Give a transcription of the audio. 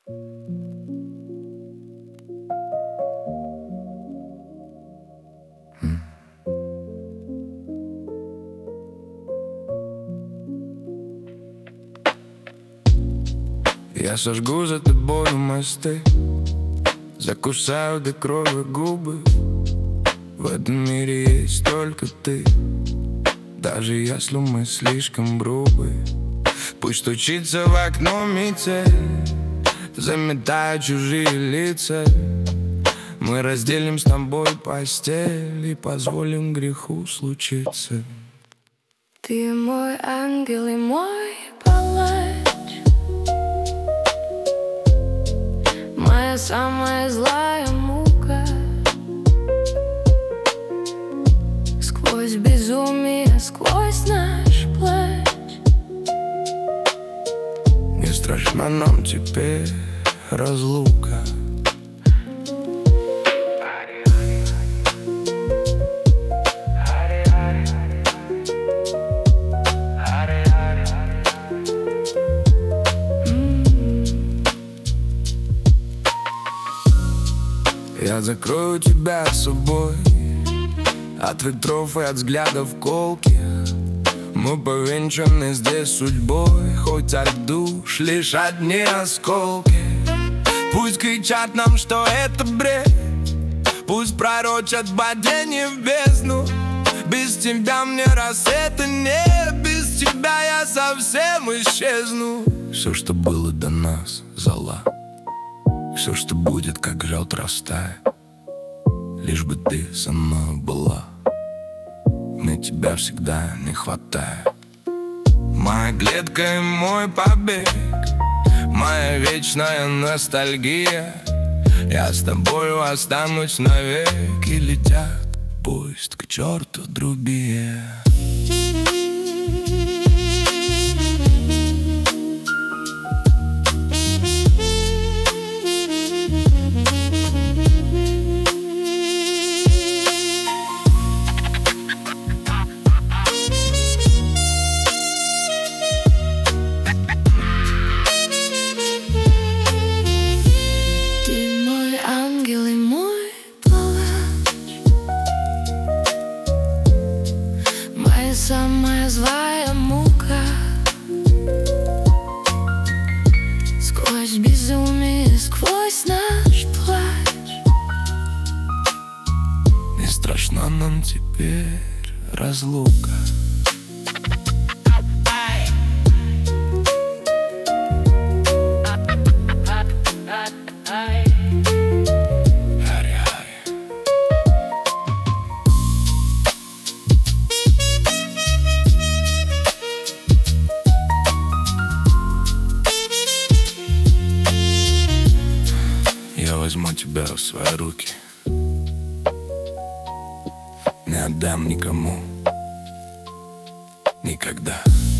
Я сожгу за тобою мосты, закусаю до крови губы. В этом мире есть только ты, даже если мы слишком грубы. Пусть стучится в окно метель, заметая чужие лица. Мы разделим с тобой постель и позволим греху случиться. Ты мой ангел и мой палач, моя самая злая мука. Сквозь безумие, сквозь наш плач, не страшна нам теперь разлука. Я закрою тебя собой от ветров и от взглядов колких. Мы повенчаны здесь судьбой, хоть от душ лишь одни осколки. Пусть кричат нам, что это бред, пусть пророчат падение в бездну. Без тебя мне рассвета нет, без тебя я совсем исчезну. Все, что было до нас, зола. Все, что будет, как желт растает, лишь бы ты со мной была. Мне тебя всегда не хватает. Моя клетка и мой побег, моя вечная ностальгия. Я с тобою останусь навек, и летят пусть к черту другие. Самая злая мука. Сквозь безумие, сквозь наш плач, не страшна нам теперь разлука. Я возьму тебя в свои руки, не отдам никому никогда.